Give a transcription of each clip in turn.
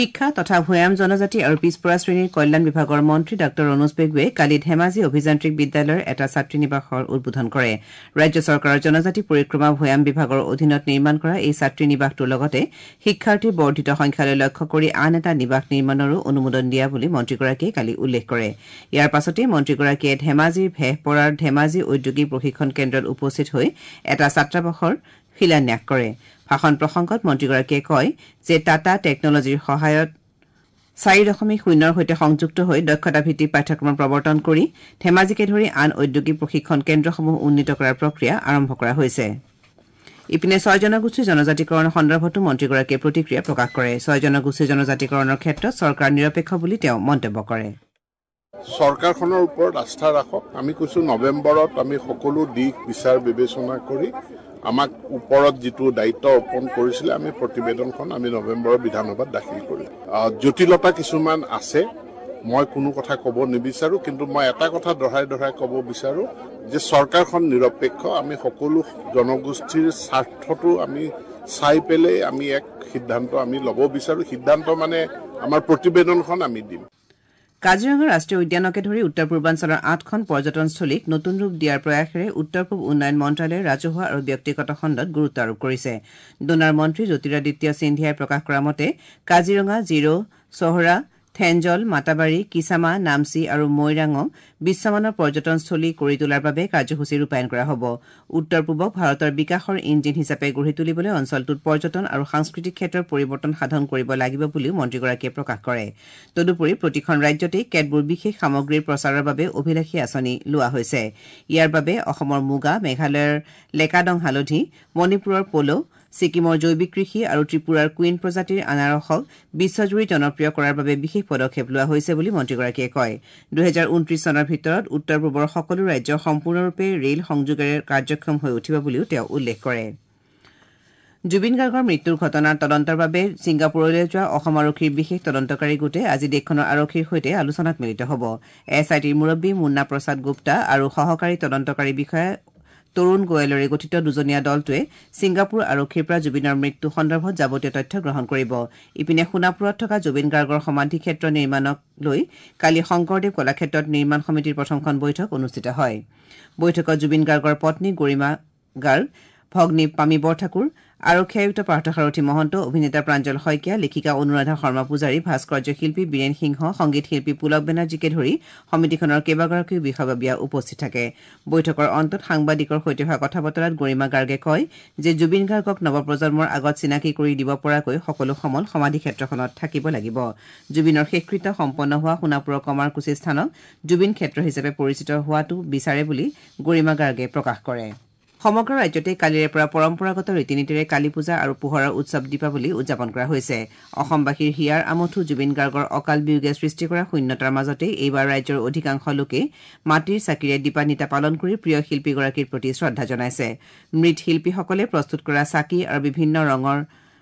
শিক্ষা তথা ভৈয়াম জনজাতি আৰু পিছপৰা শ্ৰেণীৰ কল্যাণ বিভাগৰ মন্ত্ৰী ডাঃ অনুজ পেগুৱে কালি ধেমাজি অভিযান্ত্ৰিক বিদ্যালয়ৰ এটা ছাত্ৰী নিবাসৰ উদ্বোধন কৰে ৰাজ্য চৰকাৰৰ জনজাতি পৰিক্ৰমা ভৈয়াম বিভাগৰ অধীনত নিৰ্মাণ কৰা এই ছাত্ৰী নিবাসটোৰ লগতে শিক্ষাৰ্থীৰ বৰ্ধিত সংখ্যালৈ লক্ষ্য কৰি আন এটা নিবাস নিৰ্মাণৰো অনুমোদন দিয়া বুলি মন্ত্ৰীগৰাকীয়ে কালি উল্লেখ কৰে ইয়াৰ পাছতে মন্ত্ৰীগৰাকীয়ে ধেমাজিৰ ভেহপৰাৰ ধেমাজি ঔদ্যোগিক প্ৰশিক্ষণ কেন্দ্ৰত উপস্থিত হৈ এটা ছাত্ৰাবাসৰ শিলান্যাস কৰে ভাষণ প্ৰসংগত মন্ত্ৰীগৰাকীয়ে কয় যে টাটা টেকনলজিৰ সহায়ত 4.0 সৈতে সংযুক্ত হৈ দক্ষতা ভিত্তিক পাঠ্যক্ৰম প্ৰৱৰ্তন কৰি ধেমাজিকে ধৰি আন ঔদ্যোগিক প্ৰশিক্ষণ কেন্দ্ৰসমূহ উন্নীত কৰাৰ প্ৰক্ৰিয়া আৰম্ভ কৰা হৈছে ইপিনে 6 জনগোষ্ঠীৰ জনজাতিকৰণ সন্দৰ্ভতো মন্ত্ৰীগৰাকীয়ে প্ৰতিক্ৰিয়া প্ৰকাশ কৰে 6 জনগোষ্ঠীৰ জনজাতিকৰণৰ ক্ষেত্ৰত চৰকাৰ নিৰপেক্ষ বুলি তেওঁ মন্তব্য কৰে চৰকাৰখনৰ ওপৰত আস্থা ৰাখক আমি কৈছো নৱেম্বৰত আমি সকলো দিশ বিচাৰ বিবেচনা কৰি আমাক ওপৰত যেটো দায়িত্ব অৰ্পণ কৰিছিলে আমি প্ৰতিবেদনখন আমি নৱেম্বৰৰ বিধানসভাত দাখিল কৰিম জটিলতা কিছুমান আছে মই কোনো কথা ক'ব নিবিচাৰো কিন্তু মই এটা কথা দঢ়াই ক'ব বিচাৰো যে চৰকাৰখন নিৰপেক্ষ আমি সকলো জনগোষ্ঠীৰ স্বাৰ্থটো আমি চাই পেলাই আমি এক সিদ্ধান্ত আমি ল'ব বিচাৰো সিদ্ধান্ত মানে আমাৰ প্ৰতিবেদনখন আমি দিম কাজিৰঙা ৰাষ্ট্ৰীয় উদ্যানকে ধৰি উত্তৰ পূৰ্বাঞ্চলৰ 8খন পৰ্যটনস্থলীক নতুন ৰূপ দিয়াৰ প্ৰয়াসেৰে উত্তৰ পূব উন্নয়ন মন্ত্ৰালয়ে ৰাজহুৱা আৰু ব্যক্তিগত খণ্ডত গুৰুত্ব আৰোপ কৰিছে ডোনাৰ মন্ত্ৰী জ্যোতিৰাদিত্য সিন্ধিয়াই প্ৰকাশ কৰা মতে কাজিৰঙা জিৰো চহৰা থেঞ্জল মাতাবাৰী কিসামা নামচি আৰু মৈৰাঙক বিশ্বমানৰ পৰ্যটনস্থলী কৰি তোলাৰ বাবে কাৰ্যসূচী ৰূপায়ণ কৰা হ'ব উত্তৰ পূবক ভাৰতৰ বিকাশৰ ইঞ্জিন হিচাপে গঢ়ি তুলিবলৈ অঞ্চলটোত পৰ্যটন আৰু সাংস্কৃতিক ক্ষেত্ৰৰ পৰিৱৰ্তন সাধন কৰিব লাগিব বুলিও মন্ত্ৰীগৰাকীয়ে প্ৰকাশ কৰে তদুপৰি প্ৰতিখন ৰাজ্যতেই কেতবোৰ বিশেষ সামগ্ৰীৰ প্ৰচাৰৰ বাবে অভিলাষী আঁচনি লোৱা হৈছে ইয়াৰ বাবে অসমৰ মুগা মেঘালয়ৰ লেকাডং হালধি মণিপুৰৰ পলো ছিকিমৰ জৈৱিক কৃষি আৰু ত্ৰিপুৰাৰ কুইন প্ৰজাতিৰ আনাৰসক বিশ্বজুৰি জনপ্ৰিয় কৰাৰ বাবে বিশেষ পদক্ষেপ লোৱা হৈছে বুলি মন্ত্ৰীগৰাকীয়ে কয় 2029 চনৰ ভিতৰত উত্তৰ পূবৰ সকলো ৰাজ্য সম্পূৰ্ণৰূপে ৰেল সংযোগেৰে কাৰ্যক্ষম হৈ উঠিব বুলিও তেওঁ উল্লেখ কৰে জুবিন গাৰ্গৰ মৃত্যুৰ ঘটনাৰ তদন্তৰ বাবে ছিংগাপুৰলৈ যোৱা অসম আৰক্ষীৰ বিশেষ তদন্তকাৰী গোটে আজি দেশখনৰ আৰক্ষীৰ সৈতে আলোচনাত মিলিত হ'ব এছআইটিৰ মুৰব্বী মুন্না প্ৰসাদ গুপ্তা আৰু সহকাৰী তদন্তকাৰী বিষয়া তৰুণ গোৱেলৰে গঠিত দুজনীয়া দলটোৱে ছিংগাপুৰ আৰক্ষীৰ পৰা জুবিনৰ মৃত্যু সন্দৰ্ভত যাৱতীয় তথ্য গ্ৰহণ কৰিব ইপিনে সোণাপুৰত থকা জুবিন গাৰ্গৰ সমাধি ক্ষেত্ৰ নিৰ্মাণক লৈ কালি শংকৰদেৱ কলাক্ষেত্ৰত নিৰ্মাণ সমিতিৰ প্ৰথমখন বৈঠক অনুষ্ঠিত হয় বৈঠকত জুবিন গাৰ্গৰ পত্নী গৰিমা গাৰ্গ ভগ্নী পামী বৰঠাকুৰ আৰক্ষী আয়ুক্ত পাৰ্থসাৰথী মহন্ত অভিনেতা প্ৰাঞ্জল শইকীয়া লেখিকা অনুৰাধা শৰ্মা পূজাৰী ভাস্কৰ্য শিল্পী বীৰেন সিংহ সংগীত শিল্পী পুলক বেনাৰ্জীকে ধৰি সমিতিখনৰ কেইবাগৰাকীও বিষয়ববীয়া উপস্থিত থাকে বৈঠকৰ অন্তত সাংবাদিকৰ সৈতে হোৱা কথা বতৰাত গৰিমা গাৰ্গে কয় যে জুবিন গাৰ্গক নৱপ্ৰজন্মৰ আগত চিনাকি কৰি দিব পৰাকৈ সকলো সমল সমাধি ক্ষেত্ৰখনত থাকিব লাগিব জুবিনৰ শেষকৃত্য সম্পন্ন হোৱা সোণাপুৰৰ কমাৰকুচি স্থানক জুবিন ক্ষেত্ৰ হিচাপে পৰিচিত হোৱাটো বিচাৰে বুলি গৰিমা গাৰ্গে প্ৰকাশ কৰে সমগ্ৰ ৰাজ্যতে কালিৰে পৰা পৰম্পৰাগত ৰীতি নীতিৰে কালী পূজা আৰু পোহৰৰ উৎসৱ দীপাৱলী উদযাপন কৰা হৈছে অসমবাসীৰ হিয়াৰ আমঠু জুবিন গাৰ্গৰ অকাল বিয়োগে সৃষ্টি কৰা শূন্যতাৰ মাজতে এইবাৰ ৰাজ্যৰ অধিকাংশ লোকে মাটিৰ চাকিৰে দীপান্বিতা পালন কৰি প্ৰিয় শিল্পীগৰাকীৰ প্ৰতি শ্ৰদ্ধা জনাইছে মৃৎ শিল্পীসকলে প্ৰস্তুত কৰা চাকি আৰু বিভিন্ন ৰঙৰ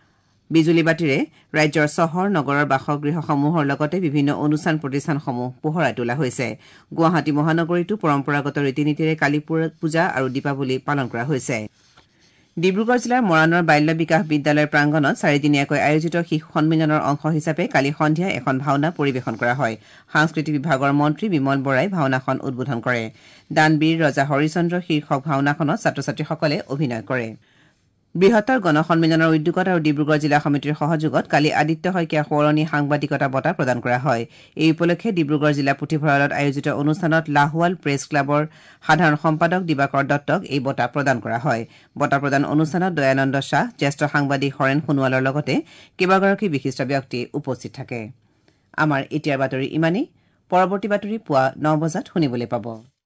বিজুলী বাতিৰে ৰাজ্যৰ চহৰ নগৰৰ বাসগৃহসমূহৰ লগতে বিভিন্ন অনুষ্ঠান প্ৰতিষ্ঠানসমূহ পোহৰাই তোলা হৈছে গুৱাহাটী মহানগৰীতো পৰম্পৰাগত ৰীতি নীতিৰে কালী পূজা আৰু দীপাৱলী পালন কৰা হৈছে ডিব্ৰুগড় জিলাৰ মৰাণৰ বাল্য বিকাশ বিদ্যালয়ৰ প্ৰাংগণত 4দিনীয়াকৈ আয়োজিত শিশু সন্মিলনৰ অংশ হিচাপে কালি সন্ধিয়া এখন ভাওনা পৰিৱেশন কৰা হয় সাংস্কৃতিক বিভাগৰ মন্ত্ৰী বিমল বৰাই ভাওনাখন উদ্বোধন কৰে দানবীৰ ৰজা হৰিচন্দ্ৰ শীৰ্ষক ভাওনাখনত ছাত্ৰ ছাত্ৰীসকলে অভিনয় কৰে বৃহত্তৰ গণসন্মিলনৰ উদ্যোগত আৰু ডিব্ৰুগড় জিলা সমিতিৰ সহযোগত কালি আদিত্য শইকীয়া সোঁৱৰণী সাংবাদিকতা বঁটা প্ৰদান কৰা হয় এই উপলক্ষে ডিব্ৰুগড় জিলা পুথিভঁৰালত আয়োজিত অনুষ্ঠানত লাহোৱাল প্ৰেছ ক্লাবৰ সাধাৰণ সম্পাদক দিবাকৰ দত্তক এই বঁটা প্ৰদান কৰা হয় বঁটা প্ৰদান অনুষ্ঠানত দয়ানন্দ শাহ জ্যেষ্ঠ সাংবাদিক হৰেণ সোণোৱালৰ লগতে কেইবাগৰাকী বিশিষ্ট ব্যক্তি উপস্থিত থাকে আমাৰ এতিয়াৰ বাতৰি ইমানেই পৰৱৰ্তী বাতৰি পুৱা 9 বজাত শুনিবলৈ পাব